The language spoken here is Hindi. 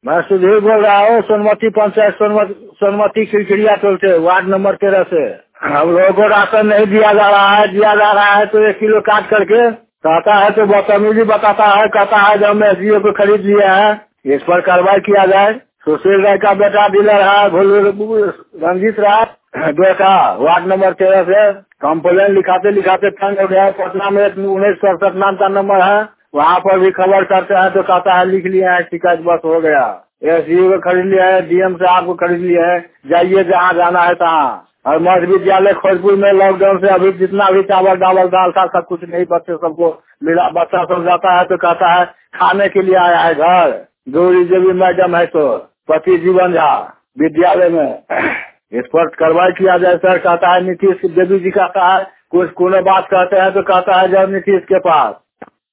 मैं सुधीर बोल रहा हूँ, सोनमती पंचायत, सोनमती खिड़खिड़िया टोल से, वार्ड नंबर 13 से। हम लोगों को राशन नहीं दिया जा रहा है, दिया जा रहा है तो 1 किलो काट करके कहता है, तो बदतमीजी बताता है, कहता है जब मैं एसडीओ को खरीद लिया है, इस पर कार्रवाई किया जाए। सुशील राय का बेटा डीलर है, रंजीत राय बेटा, वार्ड नंबर 13 से। कंप्लेन लिखाते लिखाते तंग हो गया। पटना में 1967 नाम का नंबर है, वहाँ पर भी खबर करते हैं तो कहता है लिख लिया है, शिकायत बस हो गया। एसडीओ को खरीद लिया है, डीएम साहब को खरीद लिया है, जाइए जहाँ जाना है तहाँ। और मध्य विद्यालय खोजपुर में लॉकडाउन से अभी जितना भी चावल डावल दाल था सब कुछ नहीं, बच्चे सबको मिला। बच्चा सब जाता है तो कहता है खाने के लिए आया है घर। गौरी देवी मैडम है तो पति जीवन झा विद्यालय में, इस पर कार्रवाई किया जाए सर। कहता है नीतीश देवी जी कहता है, कुछ कोनो बात कहते हैं तो कहता है जब नीतीश के पास।